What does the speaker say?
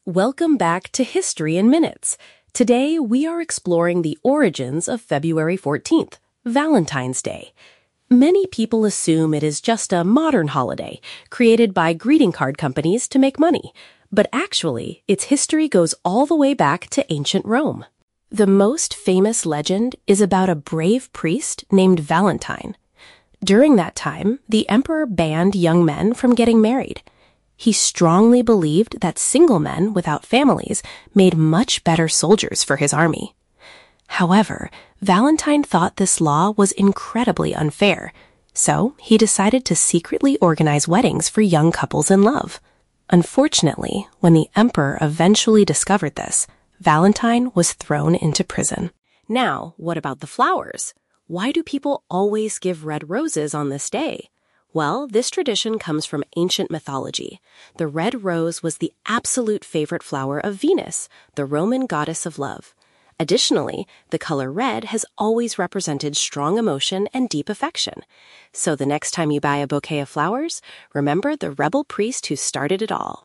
Welcome back to History in Minutes. Today, we are exploring the origins of February 14th, Valentine's Day. Many people assume it is just a modern holiday created by greeting card companies to make money, but actually, its history goes all the way back to ancient Rome. The most famous legend is about a brave priest named Valentine. During that time, the emperor banned young men from getting married. He strongly believed that single men without families made much better soldiers for his army. However, Valentine thought this law was incredibly unfair, so he decided to secretly organize weddings for young couples in love. Unfortunately, when the emperor eventually discovered this, Valentine was thrown into prison. Now, what about the flowers? Why do people always give red roses on this day? Well, this tradition comes from ancient mythology. The red rose was the absolute favorite flower of Venus, the Roman goddess of love. Additionally, the color red has always represented strong emotion and deep affection. So the next time you buy a bouquet of flowers, remember the rebel priest who started it all.